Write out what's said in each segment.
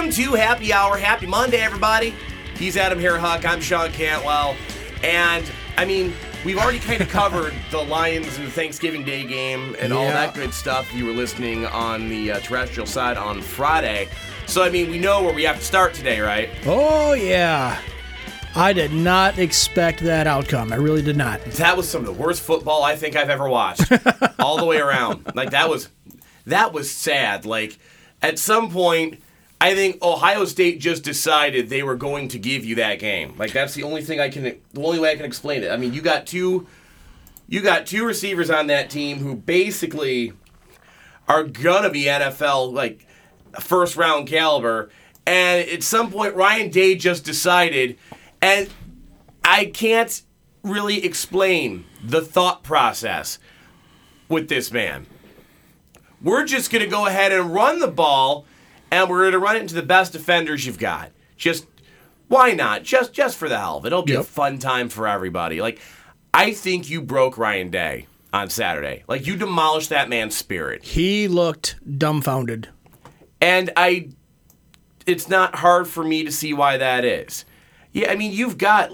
Welcome to Happy Hour. Happy Monday, everybody. He's Adam Harehuck. I'm Sean Cantwell. And, I mean, we've already kind of covered the Lions and the Thanksgiving Day game and all that good stuff. You were listening on the terrestrial side on Friday. So, I mean, we know where we have to start today, right? Oh, yeah. I did not expect that outcome. I really did not. That was some of the worst football I think I've ever watched. All the way around. Like, that was sad. Like, at some point, I think Ohio State just decided they were going to give you that game. Like, that's the only way I can explain it. I mean, you got two receivers on that team who basically are gonna be NFL, like, first round caliber. And at some point, Ryan Day just decided, and I can't really explain the thought process with this man. We're just going to go ahead and run the ball, and we're going to run it into the best defenders you've got. Just, why not? Just for the hell of it. It'll be a fun time for everybody. Like, I think you broke Ryan Day on Saturday. Like, you demolished that man's spirit. He looked dumbfounded. And it's not hard for me to see why that is. Yeah, I mean, you've got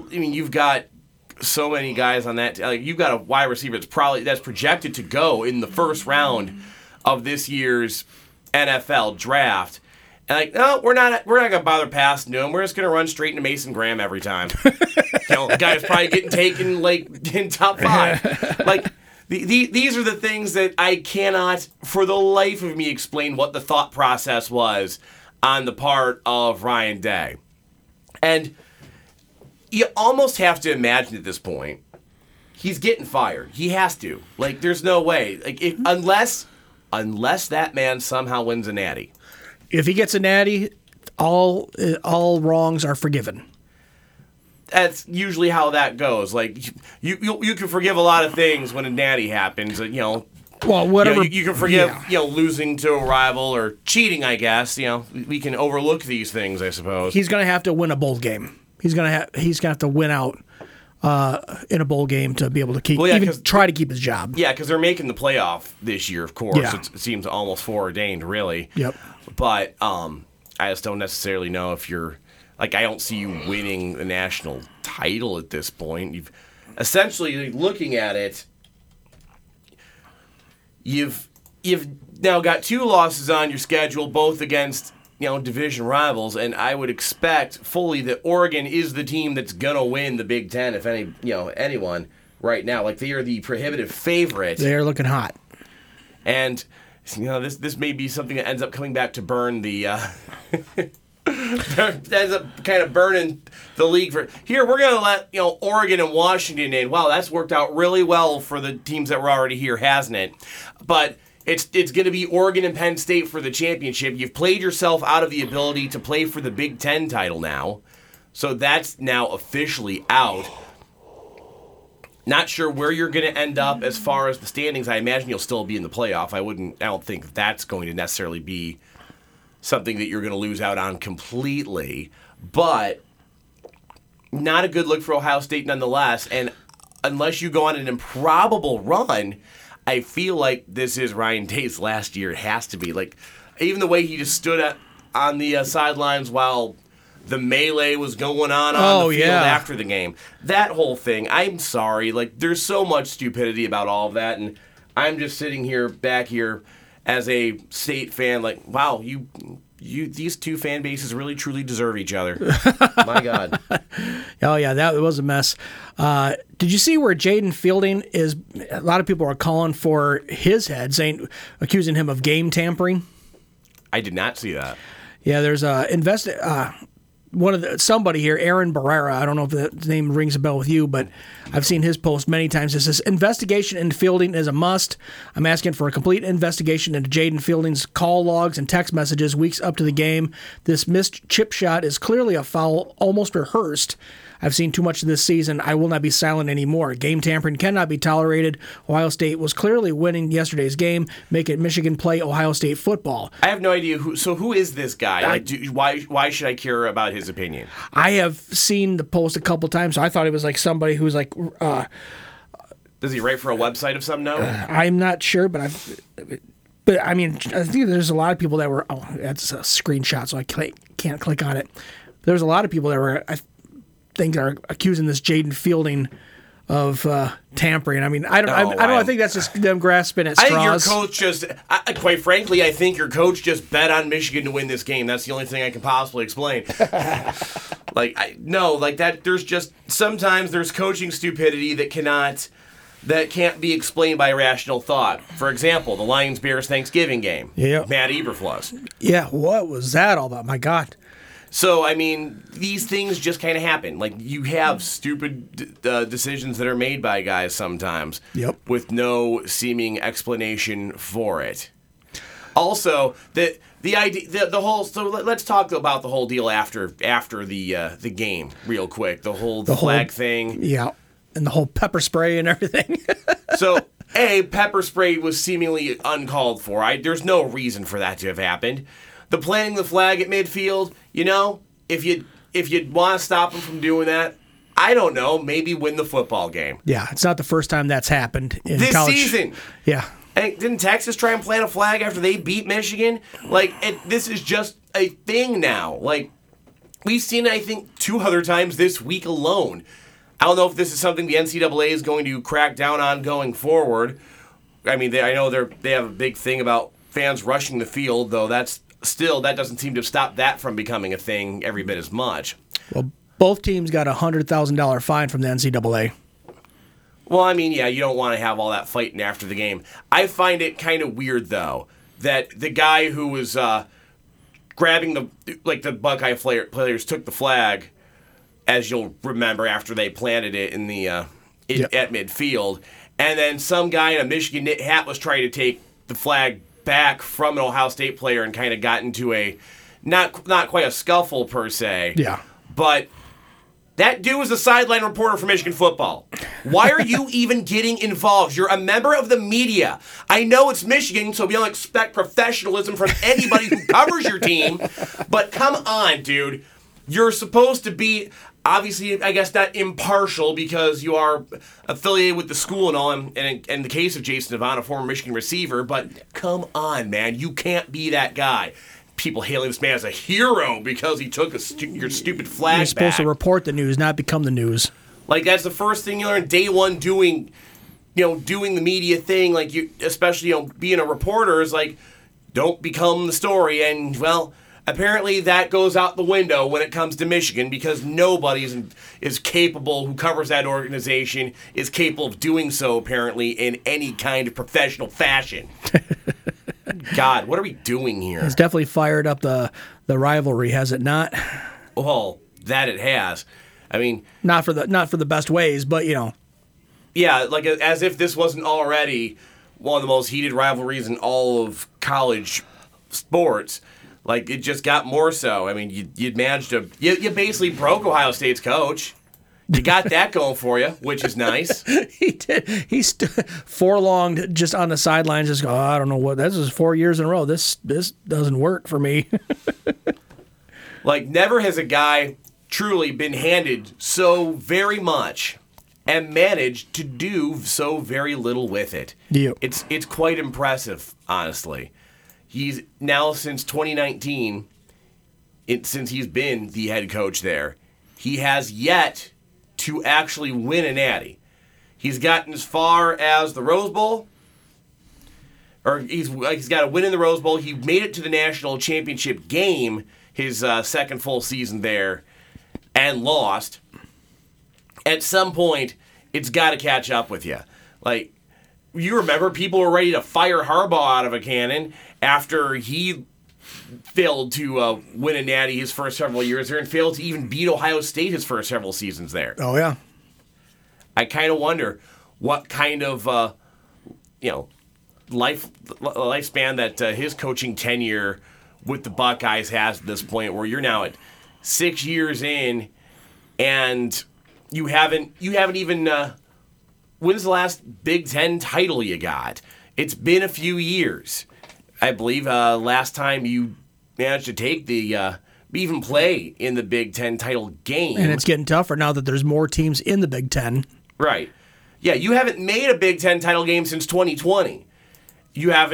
so many guys on that. Like, you've got a wide receiver that's projected to go in the first round of this year's NFL draft. And like, no, we're not gonna bother passing to him. We're just gonna run straight into Mason Graham every time. The guy's probably getting taken like in top 5. Like, these are the things that I cannot, for the life of me, explain what the thought process was on the part of Ryan Day. And you almost have to imagine at this point, he's getting fired. He has to. Like, there's no way. Like, unless that man somehow wins a natty. If he gets a natty, all wrongs are forgiven. That's usually how that goes. Like, you can forgive a lot of things when a natty happens. Well, whatever. You can forgive, losing to a rival or cheating, I guess. We can overlook these things, I suppose. He's going to have to win a bowl game. He's gonna have to win out in a bowl game to be able to try to keep his job. Yeah, because they're making the playoff this year, of course. Yeah. It seems almost foreordained, really. Yep. But I just don't necessarily know if you're like, I don't see you winning the national title at this point. You've essentially, looking at it, you've now got 2 losses on your schedule, both against division rivals, and I would expect fully that Oregon is the team that's gonna win the Big Ten, if anyone right now. Like, they are the prohibitive favorite. They are looking hot, and this may be something that ends up coming back to burn the ends up kind of burning the league. Here, we're gonna let Oregon and Washington in. Wow, that's worked out really well for the teams that were already here, hasn't it? But It's going to be Oregon and Penn State for the championship. You've played yourself out of the ability to play for the Big Ten title now. So that's now officially out. Not sure where you're going to end up as far as the standings. I imagine you'll still be in the playoff. I don't think that's going to necessarily be something that you're going to lose out on completely. But not a good look for Ohio State nonetheless. And unless you go on an improbable run, I feel like this is Ryan Day's last year. It has to be. Like, even the way he just stood on the sidelines while the melee was going on the field after the game. That whole thing, I'm sorry. Like, there's so much stupidity about all of that, and I'm just sitting back here as a State fan, like, wow, these two fan bases really truly deserve each other. My God. Oh, yeah, that was a mess. Did you see where Jaden Fielding is? A lot of people are calling for his head, accusing him of game tampering. I did not see that. Yeah, there's somebody here, Aaron Barrera. I don't know if that name rings a bell with you, but I've seen his post many times. It says, investigation into Fielding is a must. I'm asking for a complete investigation into Jaden Fielding's call logs and text messages weeks up to the game. This missed chip shot is clearly a foul, almost rehearsed. I've seen too much of this season. I will not be silent anymore. Game tampering cannot be tolerated. Ohio State was clearly winning yesterday's game, making Michigan play Ohio State football. I have no idea who is this guy? Why should I care about his opinion? I have seen the post a couple times. So I thought it was like somebody who's like... Does he write for a website of some note? I'm not sure, but I mean, I think there's a lot of people that were... Oh, that's a screenshot, so I can't click on it. There's a lot of people that I think are accusing this Jaden Fielding of tampering. I mean, I don't know. I think that's just them grasping at straws. I think your coach just, quite frankly, I think your coach just bet on Michigan to win this game. That's the only thing I can possibly explain. There's just, sometimes there's coaching stupidity that can't be explained by rational thought. For example, the Lions-Bears Thanksgiving game. Yeah. Matt Eberflus. Yeah, what was that all about? My God. So, I mean, these things just kind of happen. Like, you have stupid decisions that are made by guys sometimes. Yep. With no seeming explanation for it. Also, the idea, the whole. So let's talk about the whole deal after the game, real quick. The whole flag thing. Yeah, and the whole pepper spray and everything. So, pepper spray was seemingly uncalled for. There's no reason for that to have happened. The planting the flag at midfield, if you'd want to stop them from doing that, I don't know, maybe win the football game. Yeah, it's not the first time that's happened in this college. Season. Yeah. Didn't Texas try and plant a flag after they beat Michigan? This is just a thing now. We've seen it, I think, 2 other times this week alone. I don't know if this is something the NCAA is going to crack down on going forward. I mean, I know they have a big thing about fans rushing the field, though that doesn't seem to stop that from becoming a thing every bit as much. Well, both teams got a $100,000 fine from the NCAA. Well, I mean, yeah, you don't want to have all that fighting after the game. I find it kind of weird, though, that the guy who was grabbing the Buckeye players took the flag, as you'll remember, after they planted it in the at midfield, and then some guy in a Michigan knit hat was trying to take the flag back from an Ohio State player and kind of got into a not quite a scuffle per se. Yeah. But that dude was a sideline reporter for Michigan football. Why are you even getting involved? You're a member of the media. I know it's Michigan, so we don't expect professionalism from anybody who covers your team. But come on, dude. You're supposed to be, obviously, I guess, not impartial because you are affiliated with the school and all, and in the case of Jason Devon, a former Michigan receiver, but come on, man. You can't be that guy. People hailing this man as a hero because he took your stupid flag You're supposed back. to report the news, not become the news. That's the first thing you learn day one doing the media thing, especially being a reporter is don't become the story. And, well, apparently that goes out the window when it comes to Michigan because nobody is capable, who covers that organization, is capable of doing so, apparently, in any kind of professional fashion. God, what are we doing here? It's definitely fired up the rivalry, has it not? Well, that it has. I mean, not for the best ways, but Yeah, as if this wasn't already one of the most heated rivalries in all of college sports. It just got more so. I mean, you'd managed to... You basically broke Ohio State's coach. You got that going for you, which is nice. He did. He forlonged just on the sidelines, just go, I don't know what... This is 4 years in a row. This doesn't work for me. Never has a guy truly been handed so very much and managed to do so very little with it. Yeah. It's quite impressive, honestly. He's now, since 2019, since he's been the head coach there, he has yet to actually win a natty. He's gotten as far as the Rose Bowl, or he's got a win in the Rose Bowl. He made it to the national championship game, his second full season there, and lost. At some point, it's got to catch up with you. You remember, people were ready to fire Harbaugh out of a cannon after he failed to win a natty his first several years there and failed to even beat Ohio State his first several seasons there. Oh, yeah. I kind of wonder what kind of, lifespan that his coaching tenure with the Buckeyes has at this point, where you're now at 6 years in and you haven't even... when's the last Big Ten title you got? It's been a few years. I believe last time you managed to take even play in the Big Ten title game. And it's getting tougher now that there's more teams in the Big Ten. Right. Yeah, you haven't made a Big Ten title game since 2020. You haven't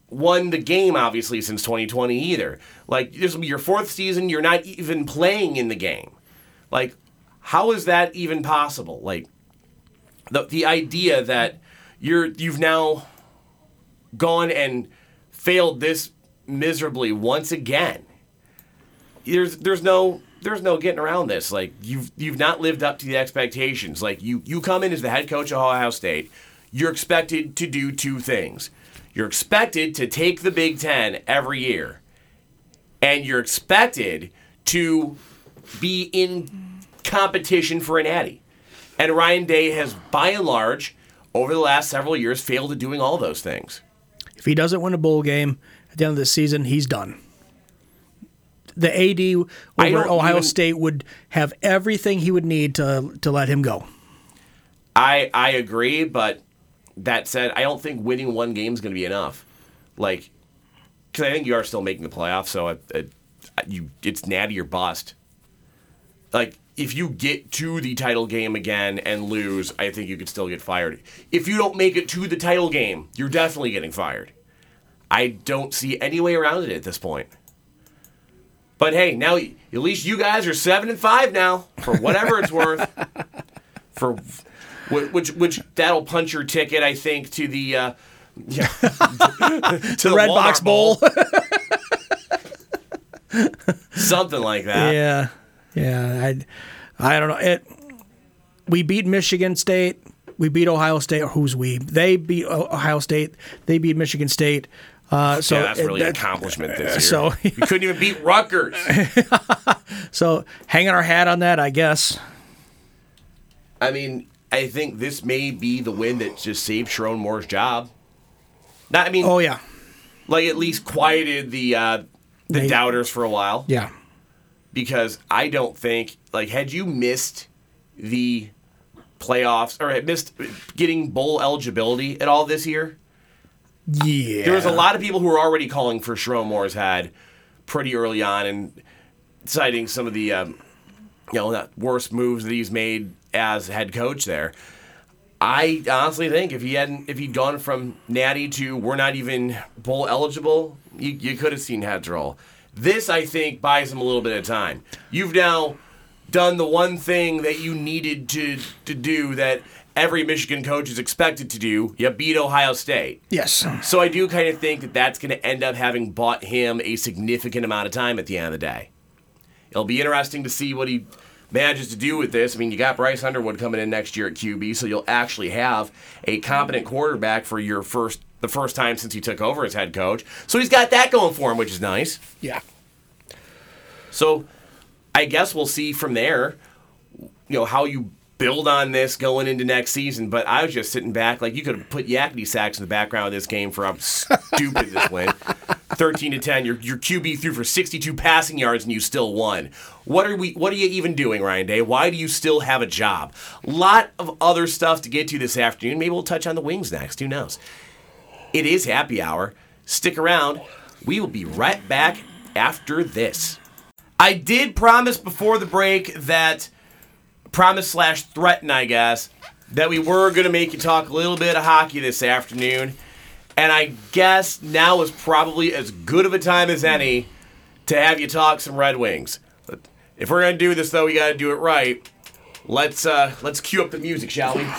won the game, obviously, since 2020 either. Like, this will be your 4th season. You're not even playing in the game. Like, how is that even possible? Like, the idea that you've now gone and failed this miserably once again. There's no getting around this. Like, you've not lived up to the expectations. Like, you come in as the head coach of Ohio State. You're expected to do 2 things. You're expected to take the Big Ten every year, and you're expected to be in competition for an Natty. And Ryan Day has, by and large, over the last several years, failed at doing all those things. If he doesn't win a bowl game at the end of the season, he's done. The AD over Ohio State would have everything he would need to let him go. I agree, but that said, I don't think winning 1 game is going to be enough. Like, because I think you are still making the playoffs, so it's natty or bust. Like, if you get to the title game again and lose, I think you could still get fired. If you don't make it to the title game, you're definitely getting fired. I don't see any way around it at this point. But hey, now at least you guys are 7-5 now, for whatever it's worth. For which that'll punch your ticket, I think, to the to the Red Box Bowl. Something like that. Yeah. I don't know. We beat Michigan State. We beat Ohio State. Or who's we? They beat Ohio State. They beat Michigan State. That's really an accomplishment this year. So we couldn't even beat Rutgers. So hanging our hat on that, I guess. I mean, I think this may be the win that just saved Sharon Moore's job. Oh yeah, like at least quieted the doubters for a while. Yeah, because I don't think, like, had you missed the playoffs or had missed getting bowl eligibility at all this year. Yeah. There was a lot of people who were already calling for Sharon Moore's head pretty early on and citing some of the worst moves that he's made as head coach there. I honestly think if he'd gone from natty to we're not even bowl eligible, you could have seen heads roll. This, I think, buys him a little bit of time. You've now done the one thing that you needed to do that every Michigan coach is expected to do. You beat Ohio State. Yes. So I do kind of think that that's going to end up having bought him a significant amount of time at the end of the day. It'll be interesting to see what he manages to do with this. I mean, you got Bryce Underwood coming in next year at QB, so you'll actually have a competent quarterback for the first time since he took over as head coach. So he's got that going for him, which is nice. Yeah. So I guess we'll see from there, how you build on this going into next season. But I was just sitting back, like you could have put yakety sax in the background of this game for how stupid this went. 13-10, your QB threw for 62 passing yards and you still won. What are you even doing, Ryan Day? Why do you still have a job? A lot of other stuff to get to this afternoon. Maybe we'll touch on the Wings next. Who knows? It is happy hour. Stick around. We will be right back after this. I did promise before the break promise/threaten, I guess, that we were going to make you talk a little bit of hockey this afternoon. And I guess now is probably as good of a time as any to have you talk some Red Wings. But if we're going to do this, though, we got to do it right. Let's cue up the music, shall we?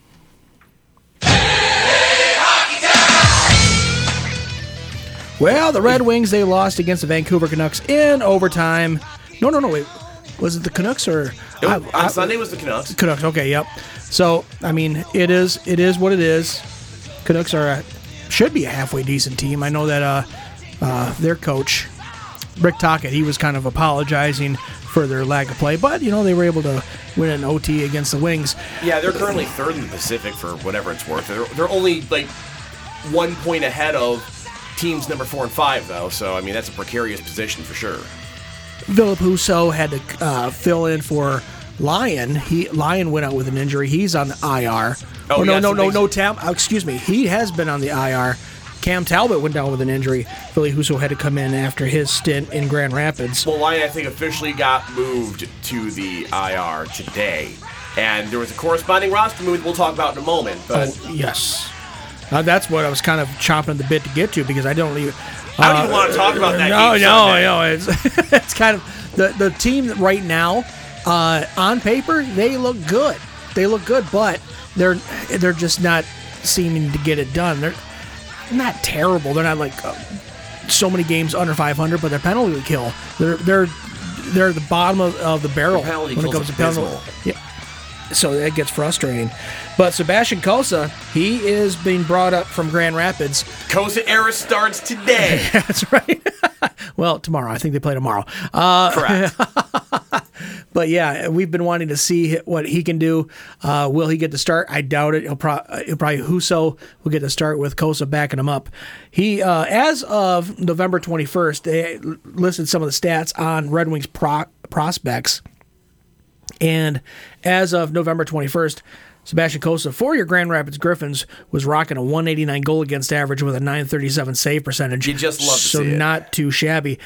Well, the Red Wings, they lost against the Vancouver Canucks in overtime. No, wait. Was it the Canucks or... on Sunday was the Canucks. Canucks, okay, yep. So, I mean, it is what it is. Canucks should be a halfway decent team. I know that their coach, Rick Tocchet, he was kind of apologizing for their lack of play, but, they were able to win an OT against the Wings. Yeah, they're currently third in the Pacific for whatever it's worth. They're only, 1 point ahead of teams number 4 and 5, though, so, I mean, that's a precarious position for sure. Philip Husso had to fill in for Lyon. Lyon went out with an injury. He's on the IR. Excuse me. He has been on the IR. Cam Talbot went down with an injury. Philly Husso had to come in after his stint in Grand Rapids. Well, Lyon, I think, officially got moved to the IR today. And there was a corresponding roster move we'll talk about in a moment. But yes. That's what I was kind of chomping at the bit to get to because I don't even. I don't even want to talk about that game No. It's kind of the team right now. On paper, they look good. But they're just not seeming to get it done. They're not terrible. They're not like so many games under 500, but their penalty kill. They're the bottom of the barrel when it comes to penalty. Yeah. So that gets frustrating. But Sebastian Cossa, he is being brought up from Grand Rapids. Cossa era starts today. That's right. Well, tomorrow. I think they play tomorrow. Correct. But yeah, we've been wanting to see what he can do. Will he get to start? I doubt it. He'll probably Husso will get to start with Cossa backing him up. He, as of November 21st, they listed some of the stats on Red Wings prospects. And as of November 21st, Sebastian Cossa for your Grand Rapids Griffins was rocking a 189 goal against average with a 937 save percentage. You just love to see it. So not too shabby.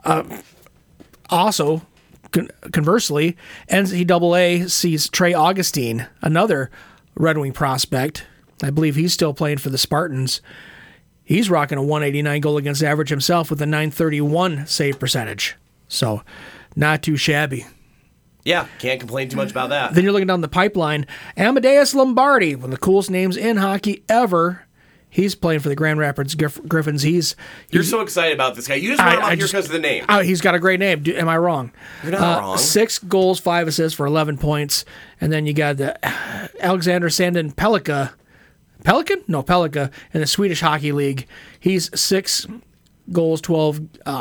Also, conversely, NCAA sees Trey Augustine, another Red Wing prospect. I believe he's still playing for the Spartans. He's rocking a 189 goal against average himself with a 931 save percentage. So not too shabby. Yeah, can't complain too much about that. Then you're looking down the pipeline. Amadeus Lombardi, one of the coolest names in hockey ever. He's playing for the Grand Rapids Griffins. You're so excited about this guy. You just want him up here because of the name. He's got a great name. Am I wrong? You're not wrong. 6 goals, 5 assists for 11 points. And then you got the Alexander Sandin Pellikka. Pellikka in the Swedish Hockey League. He's 6 goals, 12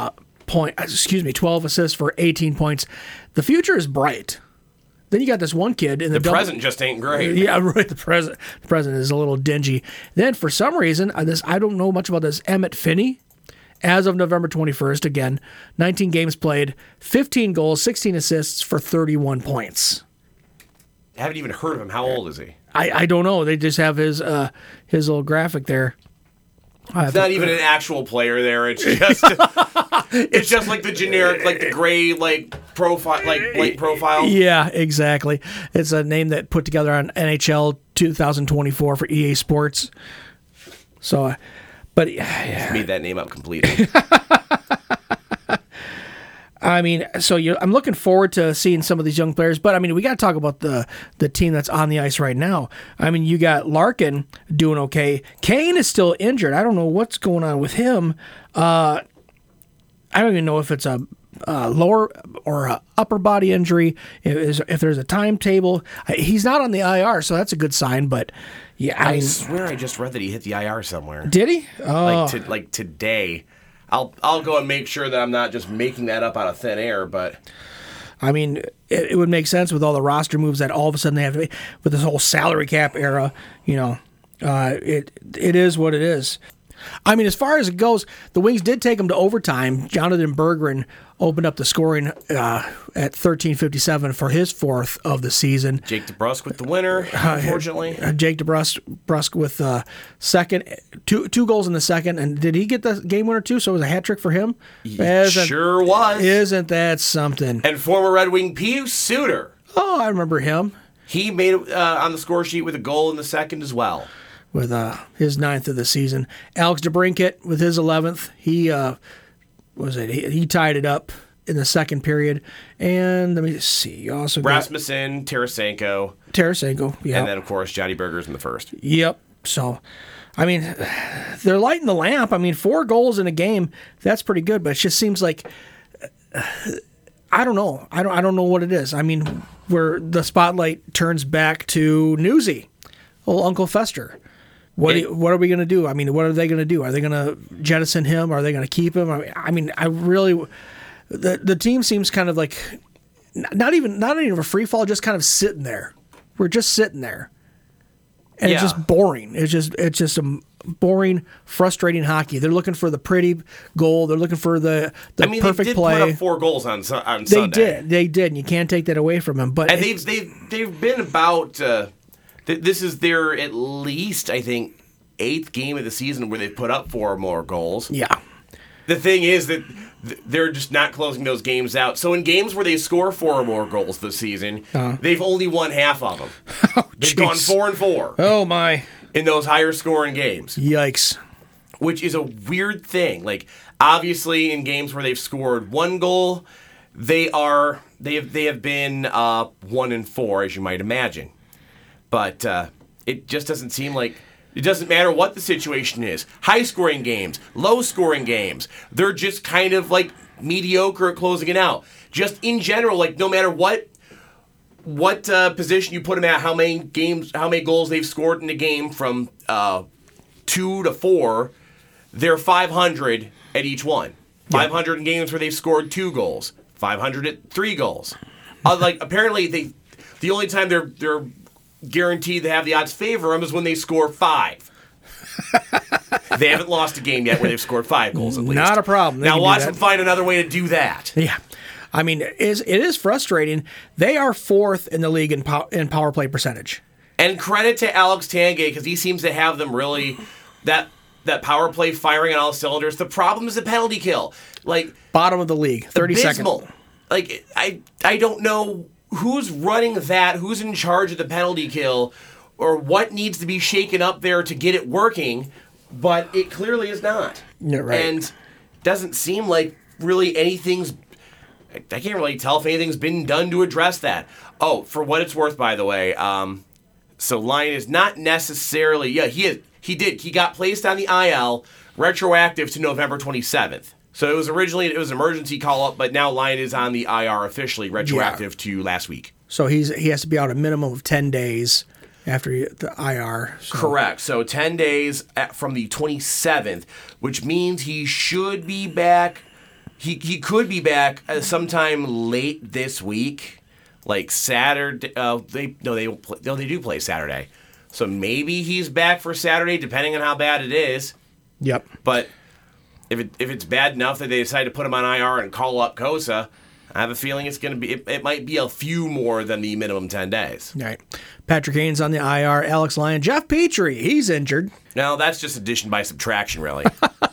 assists for 18 points. The future is bright. Then you got this one kid in the present just ain't great. Yeah, right. The present is a little dingy. Then for some reason, I don't know much about this. Emmett Finney, as of November 21st, again, 19 games played, 15 goals, 16 assists for 31 points. I haven't even heard of him. How old is he? I don't know. They just have his little graphic there. It's not even an actual player there. It's just it's just like the generic, like the gray, like profile, like light profile. Yeah, exactly. It's a name that put together on NHL 2024 for EA Sports. So, but Just made that name up completely. I mean, I'm looking forward to seeing some of these young players, but I mean, we got to talk about the team that's on the ice right now. I mean, you got Larkin doing okay. Kane is still injured. I don't know what's going on with him. I don't even know if it's a lower or a upper body injury. If there's a timetable, he's not on the IR, so that's a good sign. But yeah, I swear I just read that he hit the IR somewhere. Did he? Oh. Like today. I'll go and make sure that I'm not just making that up out of thin air, but I mean, it would make sense with all the roster moves that all of a sudden they have to make with this whole salary cap era. You know, it is what it is. I mean, as far as it goes, the Wings did take them to overtime. Jonathan Berggren opened up the scoring at 13:57 for his 4th of the season. Jake DeBrusk with the winner, unfortunately. Jake DeBrusk with second, two goals in the second. And did he get the game winner too? So it was a hat trick for him? Sure was. Isn't that something? And former Red Wing Pius Suter. Oh, I remember him. He made it on the score sheet with a goal in the second as well. With his 9th of the season. Alex DeBrincat with his 11th. He he tied it up in the second period. And let me see. You also Rasmussen, Tarasenko, yeah. And then, of course, Johnny Burgers in the first. Yep. So, I mean, they're lighting the lamp. I mean, 4 goals in a game, that's pretty good. But it just seems like, I don't know. I don't know what it is. I mean, where the spotlight turns back to Newsy, old Uncle Fester. What are we going to do? I mean, what are they going to do? Are they going to jettison him? Are they going to keep him? I mean, the team seems kind of like not even a free fall, just kind of sitting there. We're just sitting there, and It's just boring. It's just a boring, frustrating hockey. They're looking for the pretty goal. They're looking for the perfect play. They did put up 4 goals on Sunday. They did, and you can't take that away from them. But they've been about. This is their, at least, I think, 8th game of the season where they've put up 4 or more goals. Yeah. The thing is that they're just not closing those games out. So in games where they score 4 or more goals this season, they've only won half of them. They've gone 4-4. Oh, my. in those higher scoring games. Yikes. Which is a weird thing. Like, obviously, in games where they've scored 1 goal, they have been 1-4, as you might imagine. But it just doesn't seem like it doesn't matter what the situation is. High scoring games, low scoring games, they're just kind of like mediocre at closing it out. Just in general, like no matter what position you put them at, how many goals they've scored in a game from 2 to 4, they're 500 at each one. 500 in games where they've scored 2 goals. 500 at 3 goals. Like apparently the only time they're guaranteed to have the odds favor them is when they score 5. They haven't lost a game yet where they've scored 5 goals at least. Not a problem. Now watch them find another way to do that. Yeah. I mean, it is frustrating. They are 4th in the league in power play percentage. And credit to Alex Tanguay because he seems to have them really that power play firing on all cylinders. The problem is the penalty kill. Like bottom of the league, 32nd. Like I don't know who's running that, who's in charge of the penalty kill, or what needs to be shaken up there to get it working, but it clearly is not. Yeah, right. And doesn't seem like really anything's I can't really tell if anything's been done to address that. Oh, for what it's worth, by the way, so Lyon is not necessarily he got placed on the IL retroactive to November 27th. So it was an emergency call-up, but now Lyon is on the IR officially, retroactive to last week. So he has to be out a minimum of 10 days after the IR. So. Correct. So 10 days from the 27th, which means he should be back. He could be back sometime late this week, like Saturday. They do play Saturday. So maybe he's back for Saturday, depending on how bad it is. Yep. But if it's bad enough that they decide to put him on IR and call up Kosa, I have a feeling it's going to be. It might be a few more than the minimum 10 days. All right. Patrick Hane's on the IR. Alex Lyon. Jeff Petrie, he's injured. No, that's just addition by subtraction, really.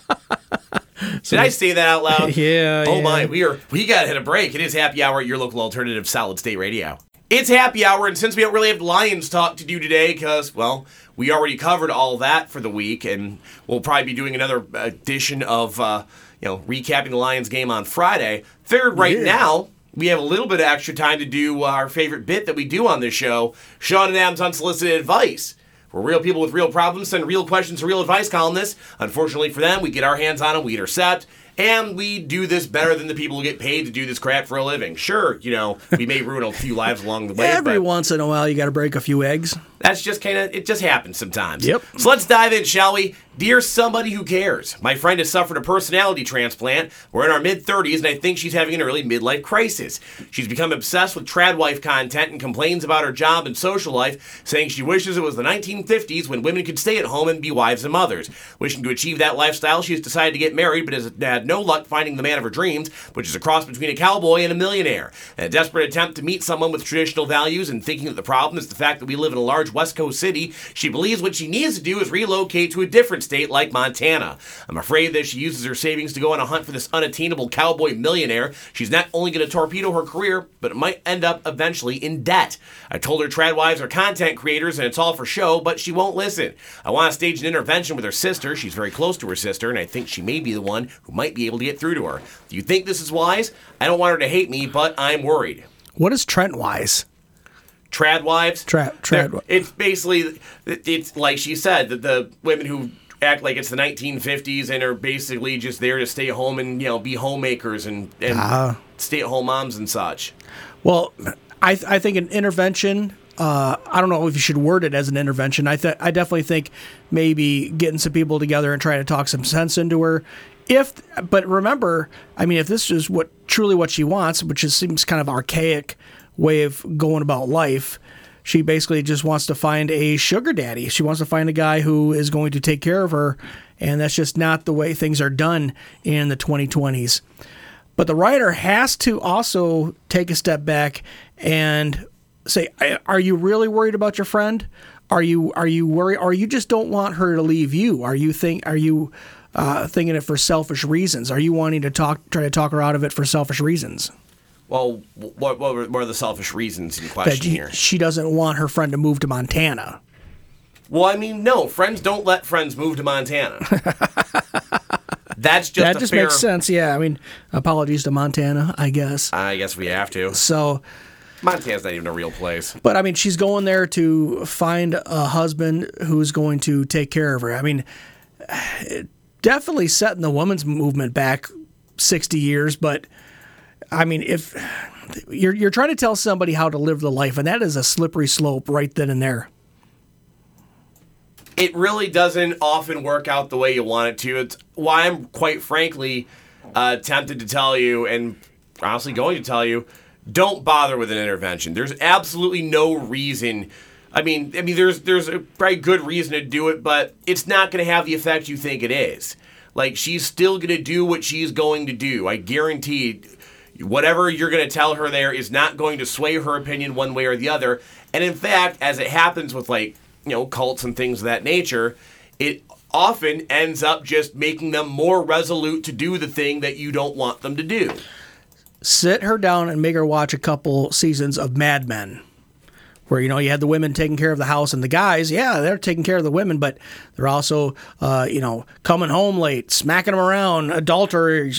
Did I say that out loud? Yeah. Oh my, we got to hit a break. It is Happy Hour at your local alternative Solid State Radio. It's Happy Hour, and since we don't really have Lions talk to do today, because, well, we already covered all that for the week, and we'll probably be doing another edition of, recapping the Lions game on Friday. Figured now we have a little bit of extra time to do our favorite bit that we do on this show, Sean and Adam's Unsolicited Advice. We're real people with real problems, send real questions to real advice columnists. Unfortunately for them, we get our hands on them, we intercept, and we do this better than the people who get paid to do this crap for a living. Sure, we may ruin a few lives along the way. Every once in a while, you got to break a few eggs. That's just it just happens sometimes. Yep. So let's dive in, shall we? Dear somebody who cares, my friend has suffered a personality transplant. We're in our mid-30s, and I think she's having an early midlife crisis. She's become obsessed with tradwife content and complains about her job and social life, saying she wishes it was the 1950s when women could stay at home and be wives and mothers. Wishing to achieve that lifestyle, she has decided to get married, but has had no luck finding the man of her dreams, which is a cross between a cowboy and a millionaire. In a desperate attempt to meet someone with traditional values and thinking that the problem is the fact that we live in a large West Coast city, she believes what she needs to do is relocate to a different state like Montana. I'm afraid that if she uses her savings to go on a hunt for this unattainable cowboy millionaire, she's not only going to torpedo her career, but it might end up eventually in debt. I told her tradwives are content creators and it's all for show, but she won't listen. I want to stage an intervention with her sister. She's very close to her sister, and I think she may be the one who might be able to get through to her. Do you think this is wise? I don't want her to hate me, but I'm worried. What is Trentwise? Tradwives? Trad. It's basically, it's like she said, the women who act like it's the 1950s and are basically just there to stay home and, be homemakers and stay-at-home moms and such. Well, I think an intervention, I don't know if you should word it as an intervention. I definitely think maybe getting some people together and trying to talk some sense into her. But remember, if this is truly what she wants, which seems kind of archaic way of going about life, she basically just wants to find a sugar daddy. She wants to find a guy who is going to take care of her, and that's just not the way things are done in the 2020s. But the writer has to also take a step back and say, are you really worried about your friend? Are you worried, or you just don't want her to leave you? Are you thinking it for selfish reasons? Are you wanting to try to talk her out of it for selfish reasons? Well, what are the selfish reasons in question here? She doesn't want her friend to move to Montana. Well, I mean, no, friends don't let friends move to Montana. That's just that just makes sense. Yeah, I mean, apologies to Montana, I guess. I guess we have to. So, Montana's not even a real place. but I mean, she's going there to find a husband who's going to take care of her. I mean, definitely setting the women's movement back 60 years, but I mean, if you're trying to tell somebody how to live the life, and that is a slippery slope right then and there. It really doesn't often work out the way you want it to. It's why I'm quite frankly tempted to tell you, and honestly going to tell you, don't bother with an intervention. There's absolutely no reason. I mean, there's a probably good reason to do it, but it's not going to have the effect you think it is. Like, she's still going to do what she's going to do. I guarantee whatever you're going to tell her there is not going to sway her opinion one way or the other. And in fact, as it happens with, like, cults and things of that nature, it often ends up just making them more resolute to do the thing that you don't want them to do. Sit her down and make her watch a couple seasons of Mad Men, where, you had the women taking care of the house and the guys, yeah, they're taking care of the women, but they're also, coming home late, smacking them around, adultery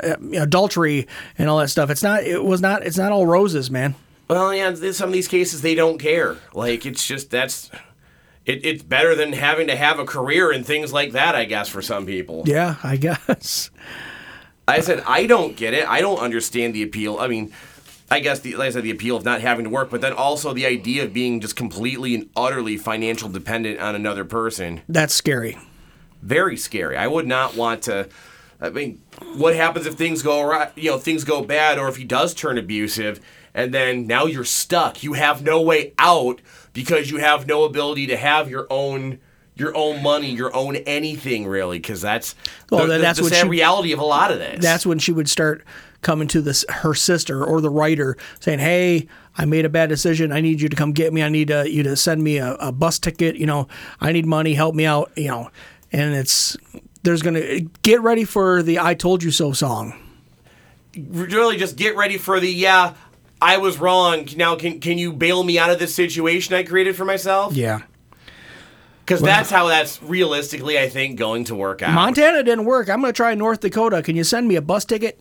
and all that stuff. It's not all roses, man. Well, yeah, in some of these cases, they don't care. Like, it's just, it's better than having to have a career and things like that, I guess, for some people. Yeah, I guess. I said, I don't get it. I don't understand the appeal. I mean, I guess, like I said, the appeal of not having to work, but then also the idea of being just completely and utterly financial dependent on another person. That's scary. Very scary. I would not want to. I mean, what happens if things go right? Things go bad, or if he does turn abusive, and then now you're stuck. You have no way out because you have no ability to have your own money, your own anything, really, because that's the sad reality of a lot of this. That's when she would start coming to her sister or the writer saying, hey, I made a bad decision. I need you to come get me. I need you to send me a bus ticket. I need money. Help me out. And there's going to get ready for the I Told You So song. Really just get ready for the, I was wrong. Now, can you bail me out of this situation I created for myself? Yeah. Because that's how that's realistically, I think, going to work out. Montana didn't work. I'm going to try North Dakota. Can you send me a bus ticket?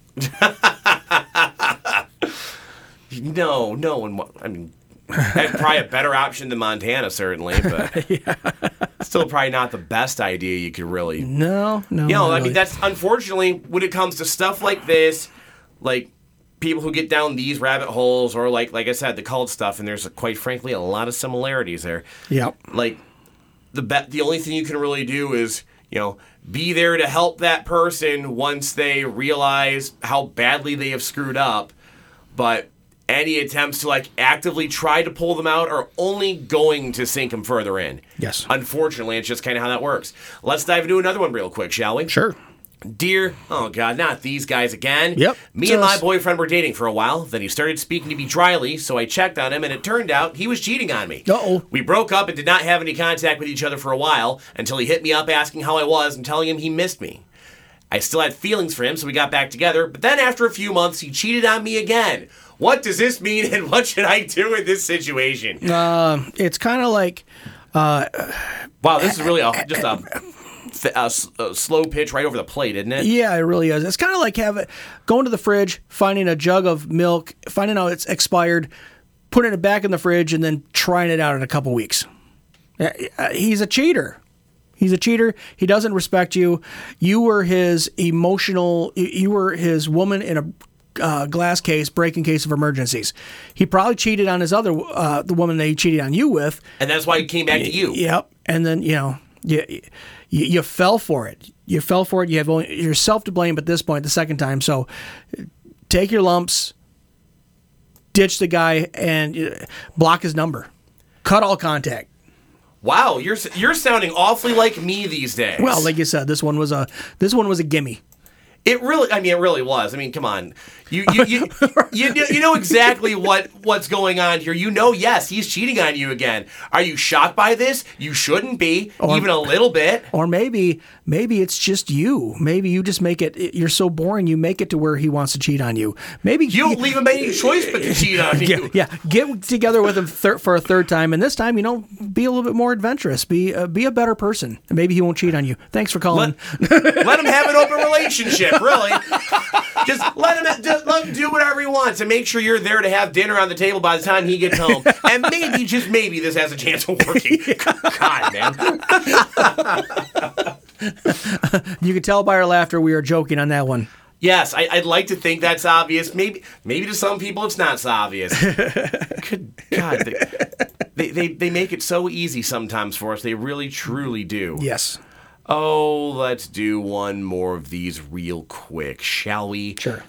No one. I mean, probably a better option than Montana, certainly, but still probably not the best idea you could really. No. I really. mean, that's unfortunately when it comes to stuff like this, like people who get down these rabbit holes, or like I said, the cult stuff, and there's quite frankly a lot of similarities there. Yep. Like. The only thing you can really do is, be there to help that person once they realize how badly they have screwed up. But any attempts to, actively try to pull them out are only going to sink them further in. Yes. Unfortunately, it's just kind of how that works. Let's dive into another one real quick, shall we? Sure. Dear, oh God, not these guys again. Yep. Me and my boyfriend were dating for a while. Then he started speaking to me dryly, so I checked on him, and it turned out he was cheating on me. Uh-oh. We broke up and did not have any contact with each other for a while until he hit me up asking how I was and telling him he missed me. I still had feelings for him, so we got back together, but then after a few months, he cheated on me again. What does this mean, and what should I do in this situation? It's kind of like... wow, this is really just a slow pitch right over the plate, isn't it? Yeah, it really is. It's kind of like going to the fridge, finding a jug of milk, finding out it's expired, putting it back in the fridge, and then trying it out in a couple weeks. He's a cheater. He's a cheater. He doesn't respect you. You were his you were his woman in a glass case, breaking case of emergencies. He probably cheated on his other, the woman that he cheated on you with. And that's why he came back to you. Yep. And then, you fell for it. You fell for it. You have only yourself to blame at this point, the second time. So take your lumps, ditch the guy, and block his number. Cut all contact. Wow, you're sounding awfully like me these days. Well, like you said, this one was a gimme. It really was. I mean, come on. You know exactly what's going on here. You know, yes, he's cheating on you again. Are you shocked by this? You shouldn't be, even a little bit. Or maybe it's just you. Maybe you just make it. You're so boring. You make it to where he wants to cheat on you. Maybe you don't leave him any choice but to cheat on you. Yeah. Get together with him for a third time, and this time, be a little bit more adventurous. Be a better person. And maybe he won't cheat on you. Thanks for calling. Let him have an open relationship. Really, just let him do whatever he wants, and make sure you're there to have dinner on the table by the time he gets home. And maybe, just maybe, this has a chance of working. God, man. You can tell by our laughter we are joking on that one. Yes, I'd like to think that's obvious. Maybe to some people it's not so obvious. Good God, they make it so easy sometimes for us. They really, truly do. Yes. Oh, let's do one more of these real quick, shall we? Sure.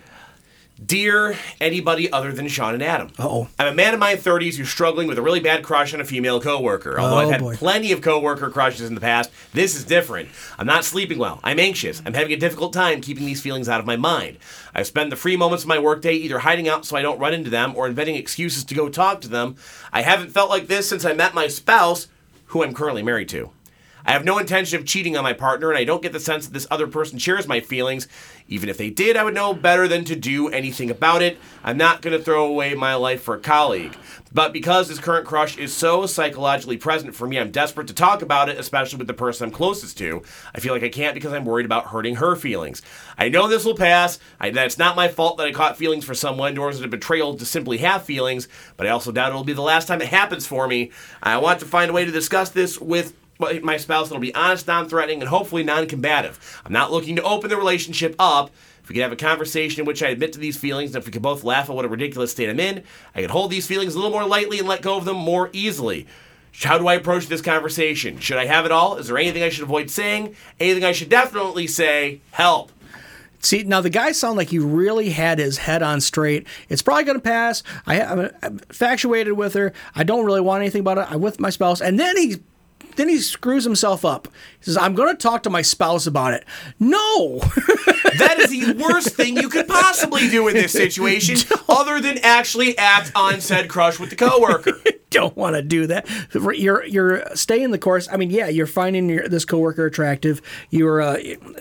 Dear anybody other than Sean and Adam. Uh-oh. I'm a man in my 30s who's struggling with a really bad crush on a female coworker. Although I've had plenty of coworker crushes in the past, this is different. I'm not sleeping well. I'm anxious. I'm having a difficult time keeping these feelings out of my mind. I spend the free moments of my workday either hiding out so I don't run into them or inventing excuses to go talk to them. I haven't felt like this since I met my spouse, who I'm currently married to. I have no intention of cheating on my partner, and I don't get the sense that this other person shares my feelings. Even if they did, I would know better than to do anything about it. I'm not going to throw away my life for a colleague. But because this current crush is so psychologically present for me, I'm desperate to talk about it, especially with the person I'm closest to. I feel like I can't because I'm worried about hurting her feelings. I know this will pass. That it's not my fault that I caught feelings for someone, nor is it a betrayal to simply have feelings, but I also doubt it will be the last time it happens for me. I want to find a way to discuss this with my spouse that'll be honest, non-threatening, and hopefully non-combative. I'm not looking to open the relationship up. If we could have a conversation in which I admit to these feelings, and if we could both laugh at what a ridiculous state I'm in, I could hold these feelings a little more lightly and let go of them more easily. How do I approach this conversation? Should I have it all? Is there anything I should avoid saying? Anything I should definitely say? Help. See, now the guy sounded like he really had his head on straight. It's probably going to pass. I'm infatuated with her. I don't really want anything about it. I'm with my spouse. And then he screws himself up. He says, I'm going to talk to my spouse about it. No! That is the worst thing you could possibly do in this situation, other than actually act on said crush with the coworker. Don't want to do that. You're staying the course. I mean, yeah, you're finding this coworker attractive. You're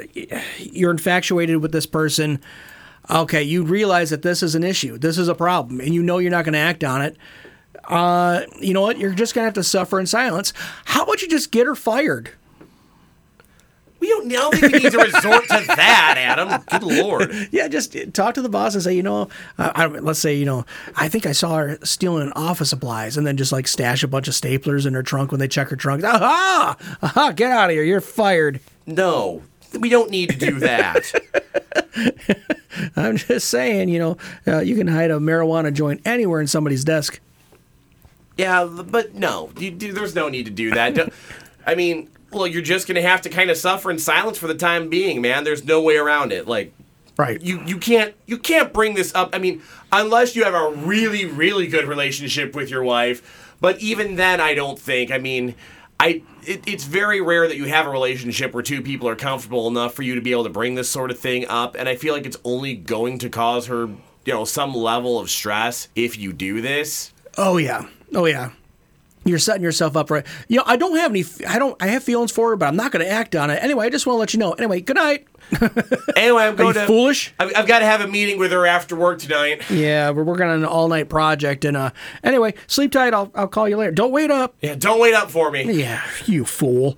infatuated with this person. Okay, you realize that this is an issue. This is a problem, and you know you're not going to act on it. You know what? You're just going to have to suffer in silence. How about you just get her fired? I don't think we need to resort to that, Adam. Good Lord. Yeah, just talk to the boss and say, let's say, I think I saw her stealing an office supplies, and then just like stash a bunch of staplers in her trunk when they check her trunk. Aha! Get out of here. You're fired. No, we don't need to do that. I'm just saying, you can hide a marijuana joint anywhere in somebody's desk. Yeah, but no, there's no need to do that. I mean, well, you're just going to have to kind of suffer in silence for the time being, man. There's no way around it. Like, right. You can't bring this up. I mean, unless you have a really, really good relationship with your wife. But even then, I don't think. I mean, it's very rare that you have a relationship where two people are comfortable enough for you to be able to bring this sort of thing up. And I feel like it's only going to cause her, some level of stress if you do this. Oh, yeah. You're setting yourself up right. I have feelings for her, but I'm not going to act on it. Anyway, I just want to let you know. Anyway, good night. Anyway, I'm going to... foolish? I've got to have a meeting with her after work tonight. Yeah, we're working on an all-night project. And anyway, sleep tight. I'll call you later. Don't wait up. Yeah, don't wait up for me. Yeah, you fool.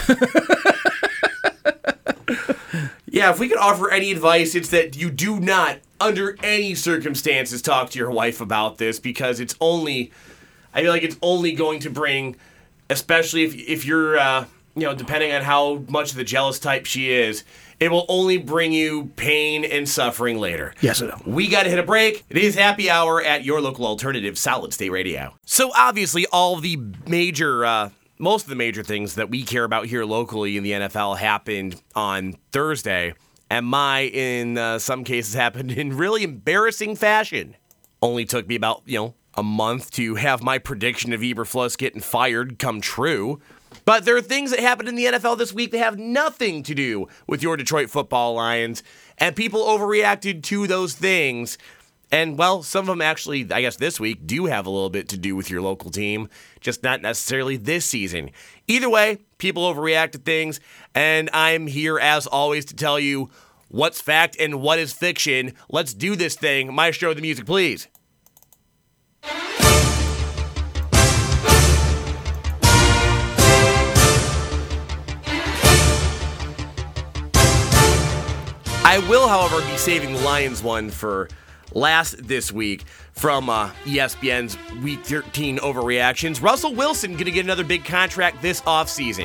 Yeah, if we could offer any advice, it's that you do not, under any circumstances, talk to your wife about this, because I feel like it's only going to bring, especially if you're, depending on how much of the jealous type she is, it will only bring you pain and suffering later. Yes, it will. We got to hit a break. It is happy hour at your local alternative, Solid State Radio. So obviously, all of the most of the major things that we care about here locally in the NFL happened on Thursday, and in some cases, happened in really embarrassing fashion. Only took me about, a month to have my prediction of Eberflus getting fired come true. But there are things that happened in the NFL this week that have nothing to do with your Detroit Football Lions, and people overreacted to those things. And, well, some of them actually, I guess this week, do have a little bit to do with your local team, just not necessarily this season. Either way, people overreact to things, and I'm here, as always, to tell you what's fact and what is fiction. Let's do this thing. Maestro, the music, please. I will, however, be saving the Lions one for last this week from ESPN's Week 13 overreactions. Russell Wilson going to get another big contract this offseason.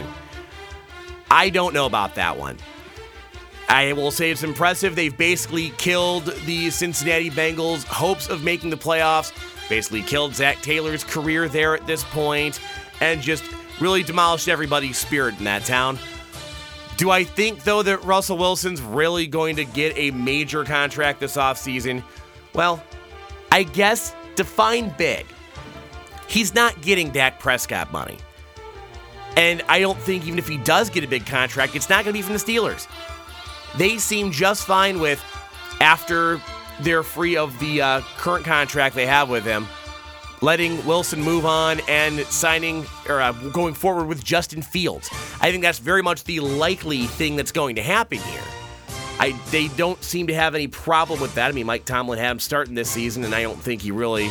I don't know about that one. I will say it's impressive. They've basically killed the Cincinnati Bengals' hopes of making the playoffs, basically killed Zach Taylor's career there at this point, and just really demolished everybody's spirit in that town. Do I think, though, that Russell Wilson's really going to get a major contract this offseason? Well, I guess define big. He's not getting Dak Prescott money. And I don't think even if he does get a big contract, it's not going to be from the Steelers. They seem just fine with, after they're free of the current contract they have with him, letting Wilson move on and signing or going forward with Justin Fields. I think that's very much the likely thing that's going to happen here. They don't seem to have any problem with that. I mean, Mike Tomlin had him starting this season, and I don't think he really,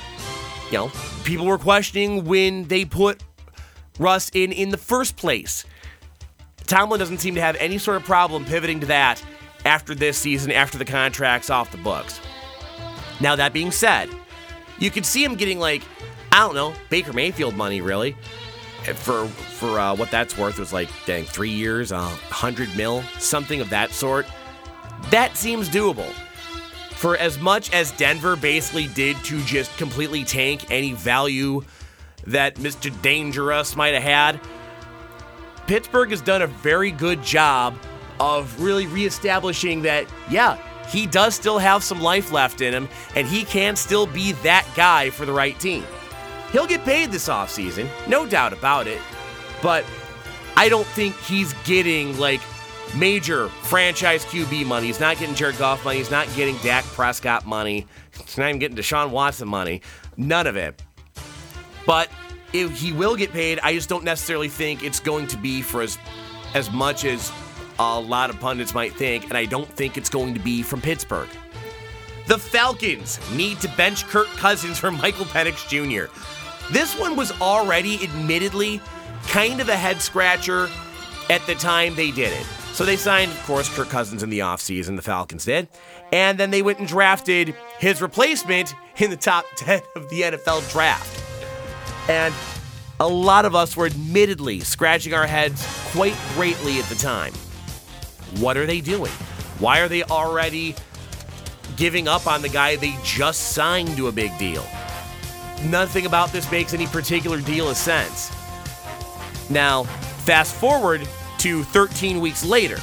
people were questioning when they put Russ in the first place. Tomlin doesn't seem to have any sort of problem pivoting to that after this season, after the contract's off the books. Now, that being said, you could see him getting, Baker Mayfield money, really. For what that's worth, it was 3 years, $100 million, something of that sort. That seems doable. For as much as Denver basically did to just completely tank any value that Mr. Dangerous might have had, Pittsburgh has done a very good job of really reestablishing that, he does still have some life left in him, and he can still be that guy for the right team. He'll get paid this offseason, no doubt about it, but I don't think he's getting, major franchise QB money. He's not getting Jared Goff money. He's not getting Dak Prescott money. He's not even getting Deshaun Watson money. None of it. But if he will get paid, I just don't necessarily think it's going to be for as much as a lot of pundits might think, and I don't think it's going to be from Pittsburgh. The Falcons need to bench Kirk Cousins for Michael Penix Jr. This one was already, admittedly, kind of a head-scratcher at the time they did it. So they signed, of course, Kirk Cousins in the offseason, the Falcons did, and then they went and drafted his replacement in the top 10 of the NFL draft. And a lot of us were admittedly scratching our heads quite greatly at the time. What are they doing? Why are they already giving up on the guy they just signed to a big deal? Nothing about this makes any particular deal of sense. Now, fast forward to 13 weeks later.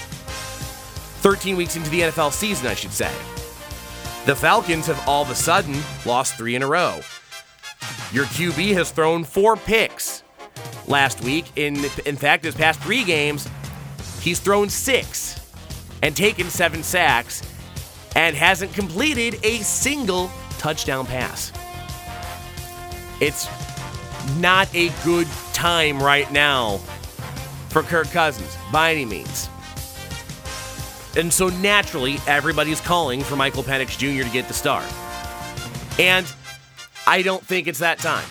13 weeks into the NFL season, I should say. The Falcons have all of a sudden lost 3 in a row. Your QB has thrown 4 picks last week. In fact, his past 3 games, he's thrown 6 and taken 7 sacks and hasn't completed a single touchdown pass. It's not a good time right now for Kirk Cousins, by any means. And so naturally, everybody's calling for Michael Penix Jr. to get the start. And I don't think it's that time.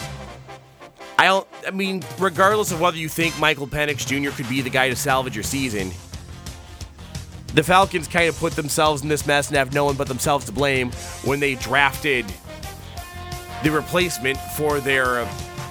Regardless of whether you think Michael Penix Jr. could be the guy to salvage your season, the Falcons kind of put themselves in this mess and have no one but themselves to blame when they drafted the replacement for their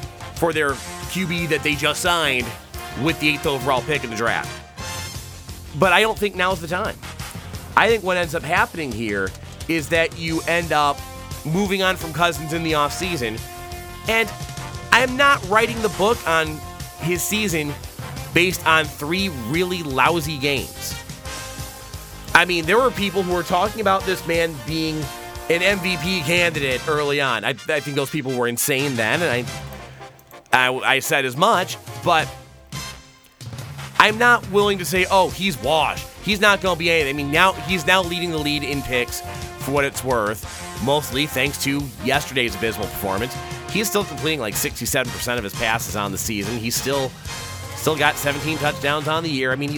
QB that they just signed with the 8th overall pick in the draft. But I don't think now's the time. I think what ends up happening here is that you end up moving on from Cousins in the offseason, and I'm not writing the book on his season based on 3 really lousy games. I mean, there were people who were talking about this man being an MVP candidate early on. I think those people were insane then, and I said as much, but I'm not willing to say, oh, he's washed. He's not going to be anything. I mean, now he's leading the lead in picks for what it's worth, mostly thanks to yesterday's abysmal performance. He's still completing like 67% of his passes on the season. He's still got 17 touchdowns on the year. I mean,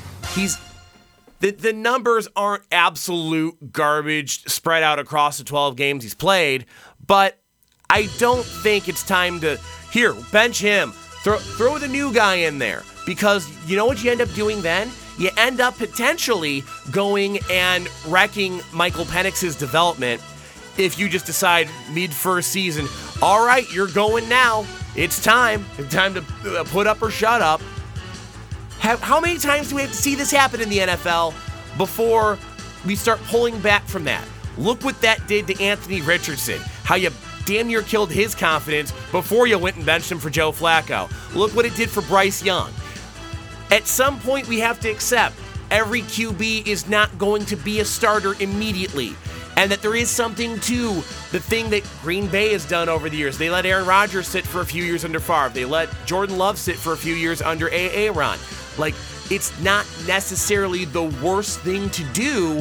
the numbers aren't absolute garbage spread out across the 12 games he's played, but I don't think it's time to, here, bench him, throw the new guy in there, because you know what you end up doing then? You end up potentially going and wrecking Michael Penix's development if you just decide mid-first season, all right, you're going now. It's time. It's time to put up or shut up. How many times do we have to see this happen in the NFL before we start pulling back from that? Look what that did to Anthony Richardson. How you damn near killed his confidence before you went and benched him for Joe Flacco. Look what it did for Bryce Young. At some point, we have to accept every QB is not going to be a starter immediately, and that there is something to the thing that Green Bay has done over the years. They let Aaron Rodgers sit for a few years under Favre. They let Jordan Love sit for a few years under Aaron. Like, it's not necessarily the worst thing to do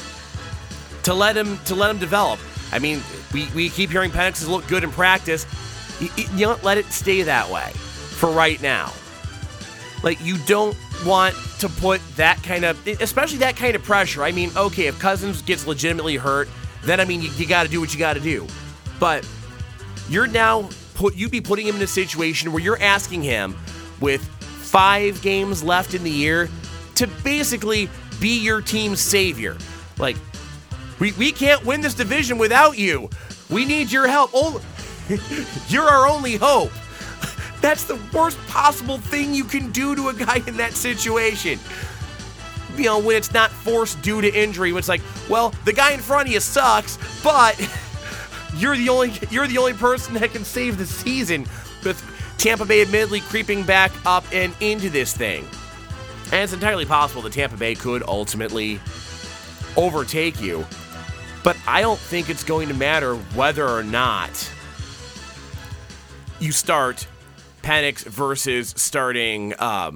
to let him develop. I mean, we keep hearing Penix look good in practice. You don't let it stay that way for right now. Like, you don't want to put that kind of, especially that kind of pressure. I mean, okay, if Cousins gets legitimately hurt, then, I mean, you got to do what you got to do. But you'd be putting him in a situation where you're asking him with 5 games left in the year to basically be your team's savior. Like, we can't win this division without you. We need your help. Oh, you're our only hope. That's the worst possible thing you can do to a guy in that situation. You know, when it's not forced due to injury, when it's like, well, the guy in front of you sucks, but you're the only person that can save the season, with Tampa Bay admittedly creeping back up and into this thing. And it's entirely possible that Tampa Bay could ultimately overtake you, but I don't think it's going to matter whether or not you start Penix versus starting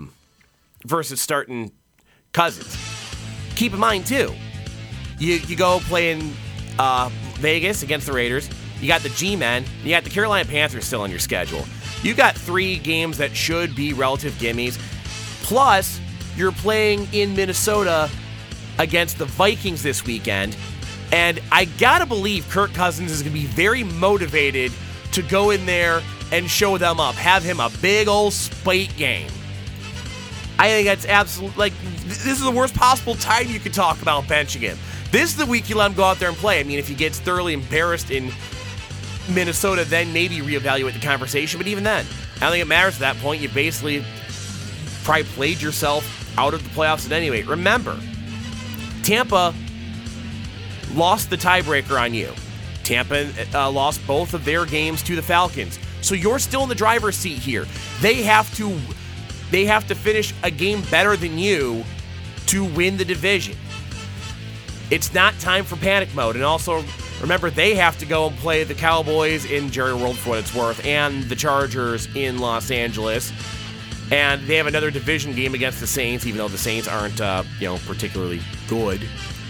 Cousins. Keep in mind too, you go play in Vegas against the Raiders. You got the G-Men. You got the Carolina Panthers still on your schedule. You got 3 games that should be relative gimmies. Plus, you're playing in Minnesota against the Vikings this weekend, and I gotta believe Kirk Cousins is gonna be very motivated to go in there and show them up. Have him a big old spite game. I think that's absolute. Like, this is the worst possible time you could talk about benching him. This is the week you let him go out there and play. I mean, if he gets thoroughly embarrassed in Minnesota, then maybe reevaluate the conversation. But even then, I don't think it matters at that point. You basically probably played yourself out of the playoffs at any rate. Remember, Tampa lost the tiebreaker on you. Tampa lost both of their games to the Falcons. So you're still in the driver's seat here. They have to finish a game better than you to win the division. It's not time for panic mode. And also, remember, they have to go and play the Cowboys in Jerry World for what it's worth, and the Chargers in Los Angeles. And they have another division game against the Saints, even though the Saints aren't, particularly good.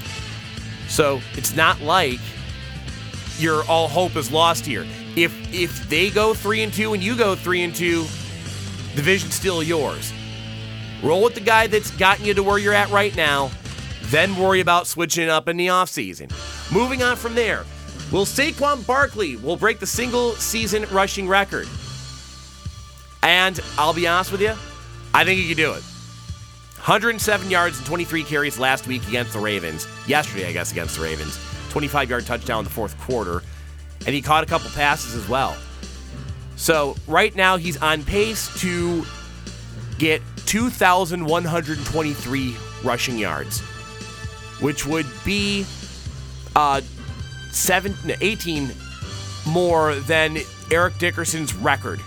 So it's not like your all hope is lost here. If they go 3-2 and you go 3-2, division's still yours. Roll with the guy that's gotten you to where you're at right now, then worry about switching it up in the offseason. Moving on from there, will Saquon Barkley will break the single-season rushing record? And I'll be honest with you, I think he can do it. 107 yards and 23 carries last week against the Ravens. Yesterday, I guess, against the Ravens. 25-yard touchdown in the fourth quarter. And he caught a couple passes as well. So right now he's on pace to get 2,123 rushing yards, which would be 18 more than Eric Dickerson's record,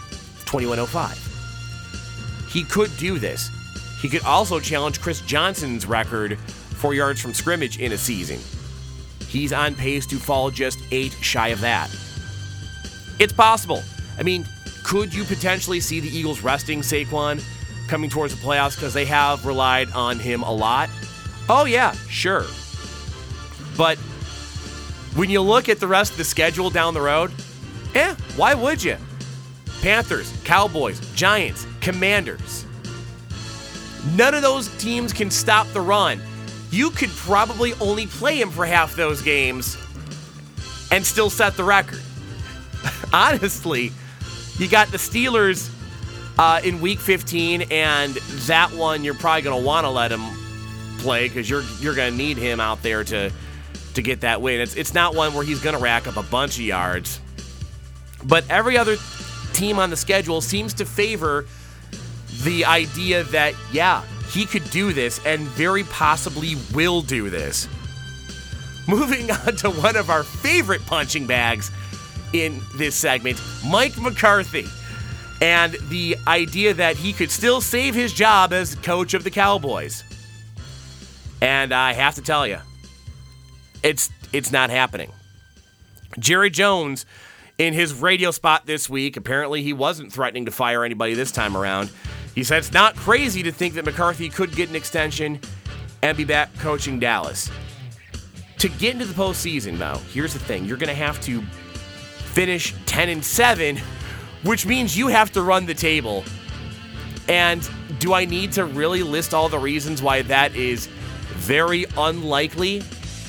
2105. He could do this. He could also challenge Chris Johnson's record for yards from scrimmage in a season. he's on pace to fall just 8 shy of that. It's possible. I mean, could you potentially see the Eagles resting Saquon coming towards the playoffs because they have relied on him a lot? Oh, yeah, sure. But when you look at the rest of the schedule down the road, why would you? Panthers, Cowboys, Giants, Commanders. None of those teams can stop the run. You could probably only play him for half those games and still set the record. Honestly, you got the Steelers in Week 15, and that one you're probably going to want to let him play because you're going to need him out there to get that win. It's not one where he's going to rack up a bunch of yards. But every other team on the schedule seems to favor the idea that, he could do this and very possibly will do this. Moving on to one of our favorite punching bags in this segment, Mike McCarthy, and the idea that he could still save his job as coach of the Cowboys. And I have to tell you, it's not happening. Jerry Jones, in his radio spot this week, apparently he wasn't threatening to fire anybody this time around. He said it's not crazy to think that McCarthy could get an extension and be back coaching Dallas. To get into the postseason, though, here's the thing. You're going to have to finish 10-7, which means you have to run the table. And do I need to really list all the reasons why that is very unlikely?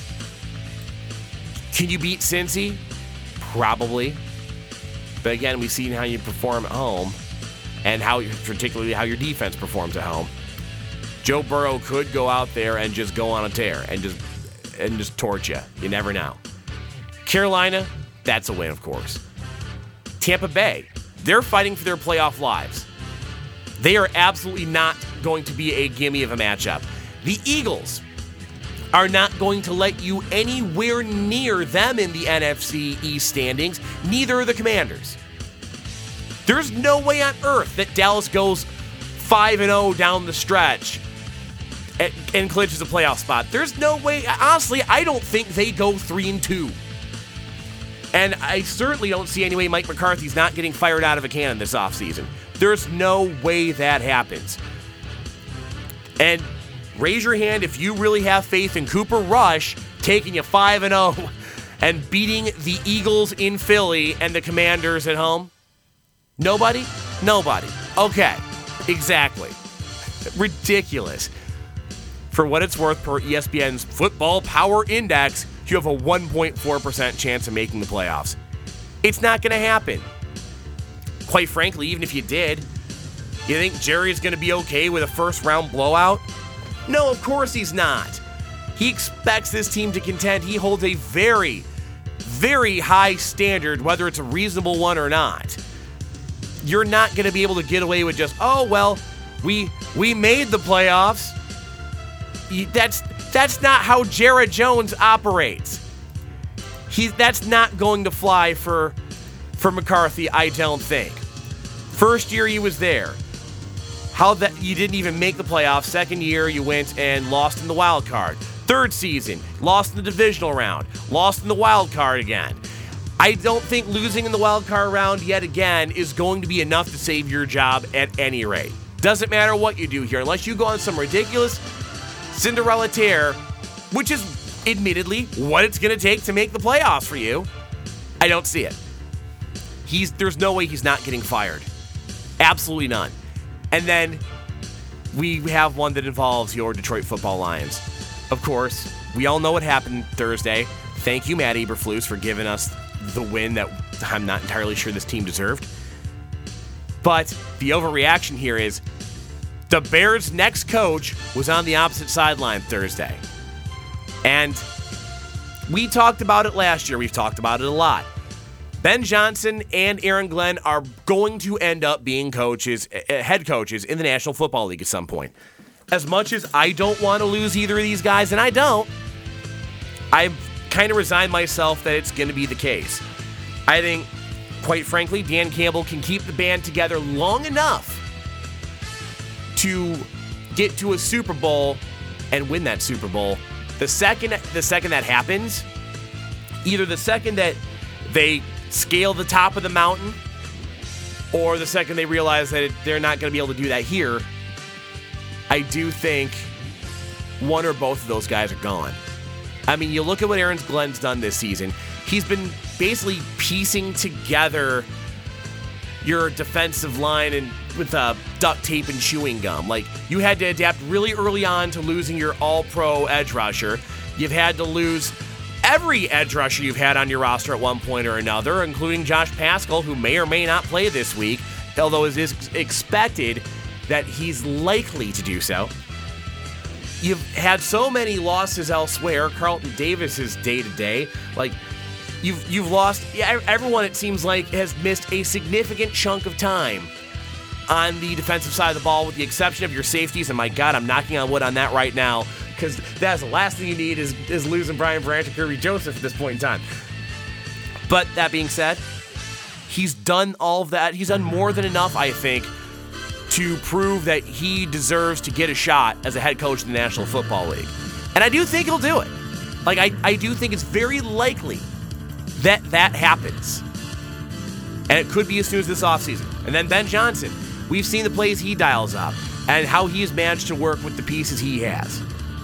Can you beat Cincy? Probably. But again, we've seen how you perform at home and particularly how your defense performs at home. Joe Burrow could go out there and just go on a tear and just torch you. You never know. Carolina, that's a win, of course. Tampa Bay, they're fighting for their playoff lives. They are absolutely not going to be a gimme of a matchup. The Eagles are not going to let you anywhere near them in the NFC East standings. Neither are the Commanders. There's no way on earth that Dallas goes 5-0 down the stretch and clinches a playoff spot. There's no way. Honestly, I don't think they go 3-2. And I certainly don't see any way Mike McCarthy's not getting fired out of a cannon this offseason. There's no way that happens. And raise your hand if you really have faith in Cooper Rush taking you 5-0 and beating the Eagles in Philly and the Commanders at home. Nobody? Nobody. Okay, exactly. Ridiculous. For what it's worth, per ESPN's Football Power Index, you have a 1.4% chance of making the playoffs. It's not going to happen. Quite frankly, even if you did, you think Jerry's going to be okay with a first-round blowout? No, of course he's not. He expects this team to contend. He holds a very, very high standard, whether it's a reasonable one or not. You're not going to be able to get away with just, we made the playoffs. That's not how Jerry Jones operates. That's not going to fly for McCarthy, I don't think. First year he was there. You didn't even make the playoffs. Second year you went and lost in the wild card. Third season, lost in the divisional round. Lost in the wild card again. I don't think losing in the wild card round yet again is going to be enough to save your job at any rate. Doesn't matter what you do here, unless you go on some ridiculous Cinderella tear, which is admittedly what it's going to take to make the playoffs for you. I don't see it. There's no way he's not getting fired. Absolutely none. And then we have one that involves your Detroit Football Lions. Of course, we all know what happened Thursday. Thank you, Matt Eberflus, for giving us the win that I'm not entirely sure this team deserved. But the overreaction here is the Bears' next coach was on the opposite sideline Thursday. And we talked about it last year. We've talked about it a lot. Ben Johnson and Aaron Glenn are going to end up being head coaches in the National Football League at some point. As much as I don't want to lose either of these guys, and I don't, I've kind of resigned myself that it's going to be the case. I think, quite frankly, Dan Campbell can keep the band together long enough to get to a Super Bowl and win that Super Bowl. The second that happens, Either the second that they scale the top of the mountain or the second they realize that they're not going to be able to do that here, I do think one or both of those guys are gone. I mean, you look at what Aaron Glenn's done this season. He's been basically piecing together your defensive line and with duct tape and chewing gum. Like, you had to adapt really early on to losing your all-pro edge rusher. You've had to lose every edge rusher you've had on your roster at one point or another, including Josh Paschal, who may or may not play this week, although it is expected that he's likely to do so. You've had so many losses elsewhere. Carlton Davis is day-to-day. Like, you've lost... Everyone, it seems like, has missed a significant chunk of time on the defensive side of the ball, with the exception of your safeties. And my God, I'm knocking on wood on that right now, because that's the last thing you need is losing Brian Branch and Kirby Joseph at this point in time. But that being said, he's done all of that. He's done more than enough, I think, to prove that he deserves to get a shot as a head coach in the National Football League. And I do think he'll do it. Like, I do think it's very likely that happens. And it could be as soon as this offseason. And then Ben Johnson. We've seen the plays he dials up and how he has managed to work with the pieces he has.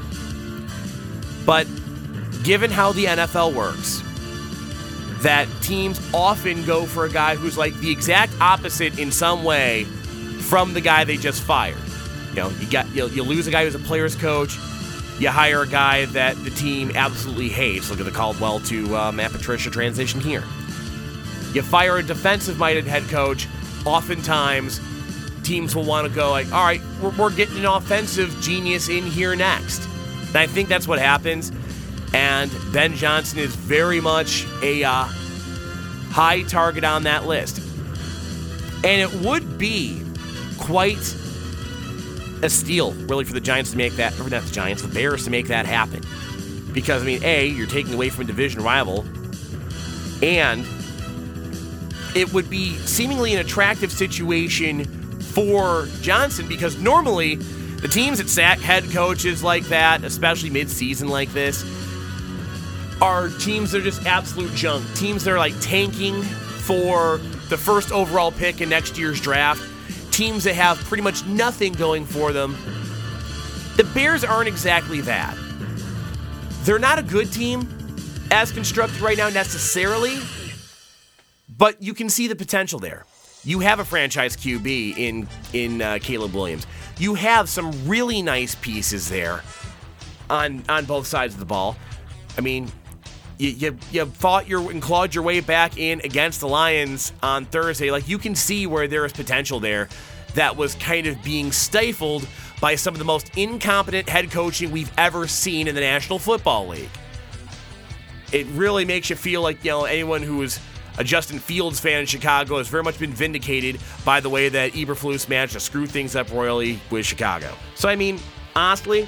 But given how the NFL works, that teams often go for a guy who's like the exact opposite in some way from the guy they just fired. You know, you lose a guy who's a player's coach, you hire a guy that the team absolutely hates. Look at the Caldwell to Matt Patricia transition here. You fire a defensive-minded head coach, oftentimes teams will want to go like, all right, we're getting an offensive genius in here next. And I think that's what happens. And Ben Johnson is very much a high target on that list. And it would be quite a steal, really, for the Giants to make that, or not the Giants, the Bears to make that happen. Because, I mean, A, you're taking away from a division rival, and it would be seemingly an attractive situation for Johnson, because normally the teams that sack head coaches like that, especially mid-season like this, are teams that are just absolute junk. Teams that are like tanking for the first overall pick in next year's draft. Teams that have pretty much nothing going for them. The Bears aren't exactly that. They're not a good team as constructed right now necessarily, but you can see the potential there. You have a franchise QB in Caleb Williams. You have some really nice pieces there on both sides of the ball. I mean, you fought and clawed your way back in against the Lions on Thursday. Like, you can see where there is potential there that was kind of being stifled by some of the most incompetent head coaching we've ever seen in the National Football League. It really makes you feel like, you know, anyone who is a Justin Fields fan in Chicago has very much been vindicated by the way that Eberflus managed to screw things up royally with Chicago. So, I mean, honestly,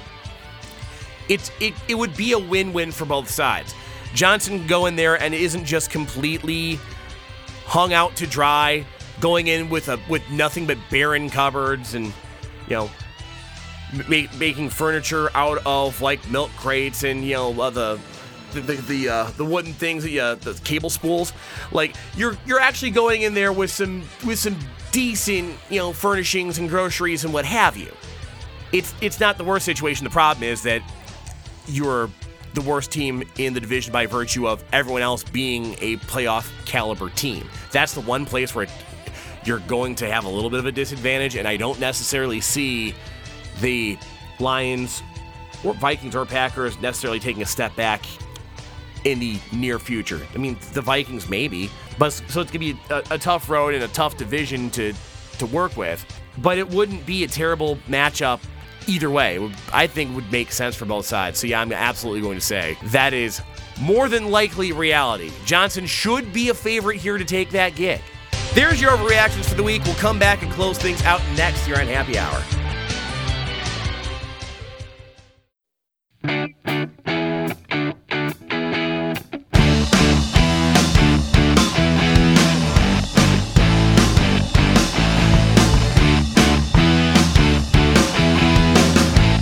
it would be a win-win for both sides. Johnson can go in there and isn't just completely hung out to dry, going in with nothing but barren cupboards and, you know, making furniture out of like milk crates and, you know, the wooden things, the cable spools. Like, you're actually going in there with some decent, you know, furnishings and groceries and what have you. It's not the worst situation. The problem is that you're the worst team in the division by virtue of everyone else being a playoff caliber team. That's the one place where you're going to have a little bit of a disadvantage, and I don't necessarily see the Lions or Vikings or Packers necessarily taking a step back in the near future. I mean, the Vikings maybe, but so it's going to be a tough road and a tough division to work with, but it wouldn't be a terrible matchup either way. I think would make sense for both sides. So yeah, I'm absolutely going to say that is more than likely reality. Johnson should be a favorite here to take that gig. There's your overreactions for the week. We'll come back and close things out next here on Happy Hour.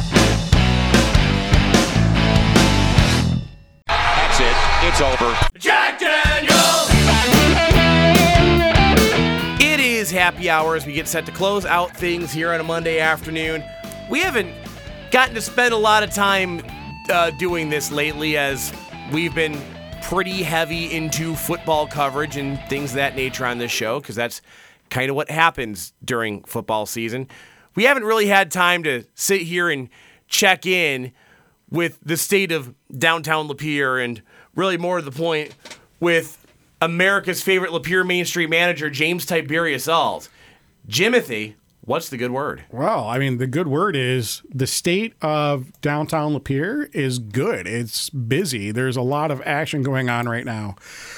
It's over. is Happy Hour as we get set to close out things here on a Monday afternoon. We haven't gotten to spend a lot of time doing this lately as we've been pretty heavy into football coverage and things of that nature on this show because that's kind of what happens during football season. We haven't really had time to sit here and check in with the state of downtown Lapeer and really more to the point with America's favorite Lapeer Main Street manager, James Tiberius Ault. Jimothy, what's the good word? Well, I mean, the good word is the state of downtown Lapeer is good. It's busy. There's a lot of action going on right now,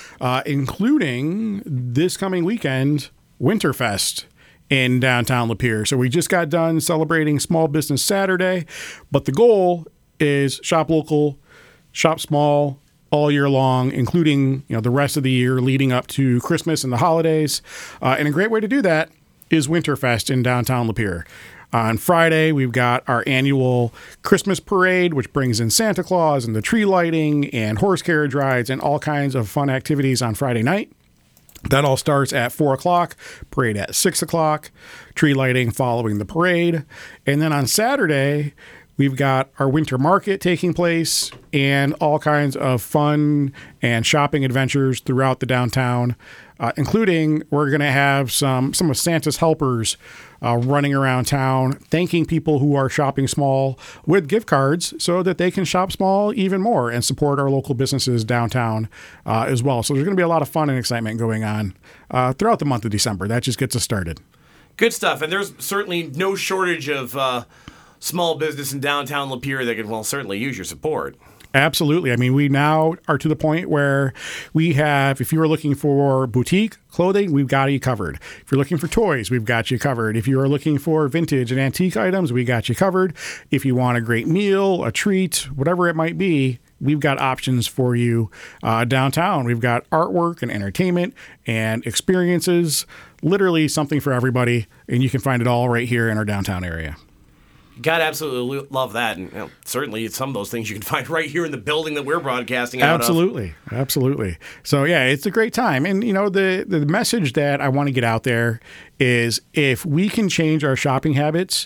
including this coming weekend, Winterfest in downtown Lapeer. So we just got done celebrating Small Business Saturday, but the goal is shop local, shop small, all year long, including the rest of the year leading up to Christmas and the holidays. And a great way to do that is Winterfest in downtown Lapeer. On Friday, we've got our annual Christmas parade, which brings in Santa Claus and the tree lighting and horse carriage rides and all kinds of fun activities on Friday night. That all starts at 4 o'clock, parade at 6 o'clock, tree lighting following the parade. And then on Saturday, we've got our winter market taking place and all kinds of fun and shopping adventures throughout the downtown, including we're going to have some of Santa's helpers running around town, thanking people who are shopping small with gift cards so that they can shop small even more and support our local businesses downtown as well. So there's going to be a lot of fun and excitement going on throughout the month of December. That just gets us started. Good stuff. And there's certainly no shortage of small business in downtown Lapeer that could, certainly use your support. Absolutely. I mean, we now are to the point where we have, if you are looking for boutique clothing, we've got you covered. If you're looking for toys, we've got you covered. If you are looking for vintage and antique items, we got you covered. If you want a great meal, a treat, whatever it might be, we've got options for you downtown. We've got artwork and entertainment and experiences, literally something for everybody. And you can find it all right here in our downtown area. God, absolutely love that. And certainly some of those things you can find right here in the building that we're broadcasting out of. Absolutely. So, yeah, it's a great time. And, the message that I want to get out there is if we can change our shopping habits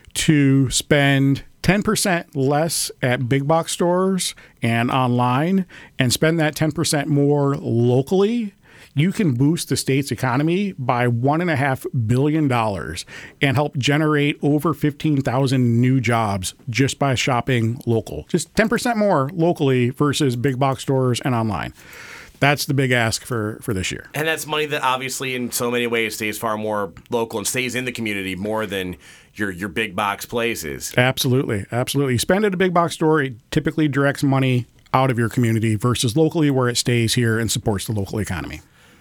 to spend 10% less at big box stores and online and spend that 10% more locally, you can boost the state's economy by $1.5 billion and help generate over 15,000 new jobs just by shopping local. Just 10% more locally versus big box stores and online. That's the big ask for this year. And that's money that obviously in so many ways stays far more local and stays in the community more than your big box places. Absolutely. You spend at a big box store, it typically directs money out of your community versus locally where it stays here and supports the local economy.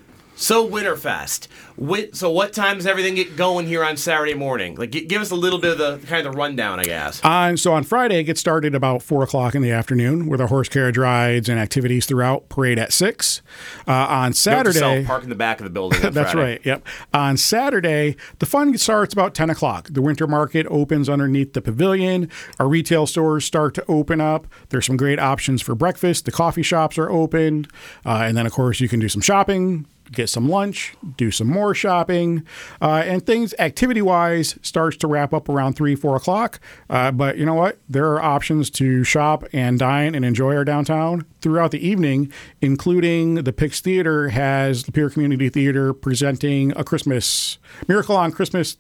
So Winterfest. So what time does everything get going here on Saturday morning? Give us a little bit of the kind of the rundown, I guess. So on Friday, it gets started about 4 o'clock in the afternoon with our horse carriage rides and activities throughout. Parade at 6. On Saturday, park in the back of the building. That's Friday. Right. Yep. On Saturday, the fun starts about 10 o'clock. The winter market opens underneath the pavilion. Our retail stores start to open up. There's some great options for breakfast. The coffee shops are open, and then of course you can do some shopping. Get some lunch, do some more shopping, and things activity-wise starts to wrap up around 3, 4 o'clock. But you know what? There are options to shop and dine and enjoy our downtown throughout the evening, including the Pix Theater has Lapeer Community Theater presenting a Miracle on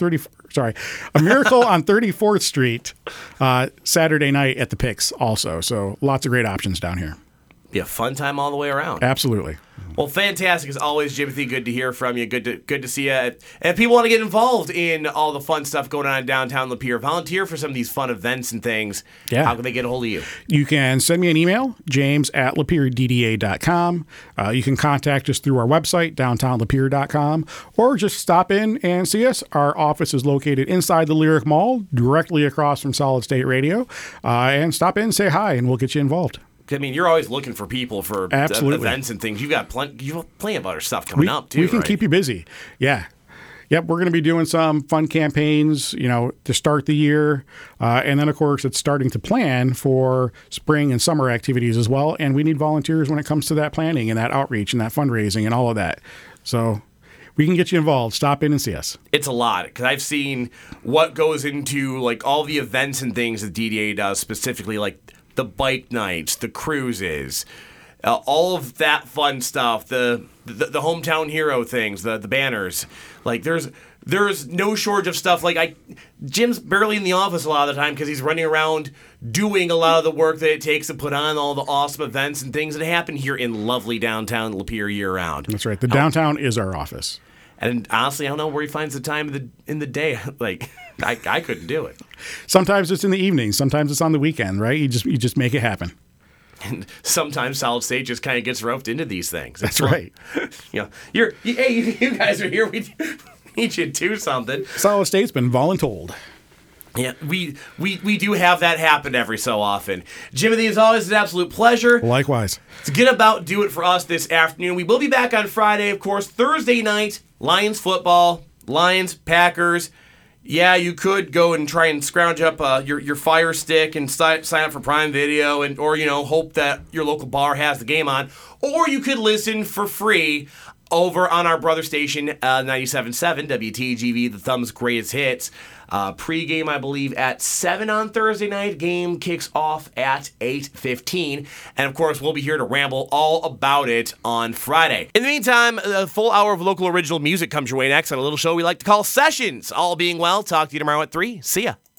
34th Street Saturday night at the Pix also. So lots of great options down here. Be a fun time all the way around. Absolutely. Well, fantastic as always, Jimothy. Good to hear from you. Good to see you. And if people want to get involved in all the fun stuff going on in downtown Lapeer, volunteer for some of these fun events and things. Yeah. How can they get a hold of you? You can send me an email, james@lapeerdda.com. You can contact us through our website, downtownlapeer.com, or just stop in and see us. Our office is located inside the Lyric Mall, directly across from Solid State Radio. And stop in, say hi, and we'll get you involved. I mean, you're always looking for people for events and things. You've got plenty of other stuff coming up, too. We can keep you busy. Yeah. Yep, we're going to be doing some fun campaigns, to start the year. And then, of course, it's starting to plan for spring and summer activities as well. And we need volunteers when it comes to that planning and that outreach and that fundraising and all of that. So we can get you involved. Stop in and see us. It's a lot because I've seen what goes into like all the events and things that DDA does, specifically like the bike nights, the cruises, all of that fun stuff, the hometown hero things, the banners. Like there's no shortage of stuff. Like Jim's barely in the office a lot of the time because he's running around doing a lot of the work that it takes to put on all the awesome events and things that happen here in lovely downtown Lapeer year round. That's right. The downtown is our office. And honestly, I don't know where he finds the time in the day. Like I couldn't do it. Sometimes it's in the evening. Sometimes it's on the weekend, right? You just make it happen. And sometimes Solid State just kind of gets roped into these things. That's right. You guys are here. We need you to do something. Solid State's been voluntold. Yeah, we do have that happen every so often. Jimothy, as always, an absolute pleasure. Likewise. To get about do it for us this afternoon. We will be back on Friday, of course. Thursday night, Lions football, Lions, Packers. Yeah, you could go and try and scrounge up your Fire Stick and sign up for Prime Video, or hope that your local bar has the game on, or you could listen for free over on our brother station, 97.7 WTGV, the Thumb's Greatest Hits. Pre-game, I believe, at 7 on Thursday night. Game kicks off at 8:15. And, of course, we'll be here to ramble all about it on Friday. In the meantime, a full hour of local original music comes your way next on a little show we like to call Sessions. All being well, talk to you tomorrow at 3. See ya.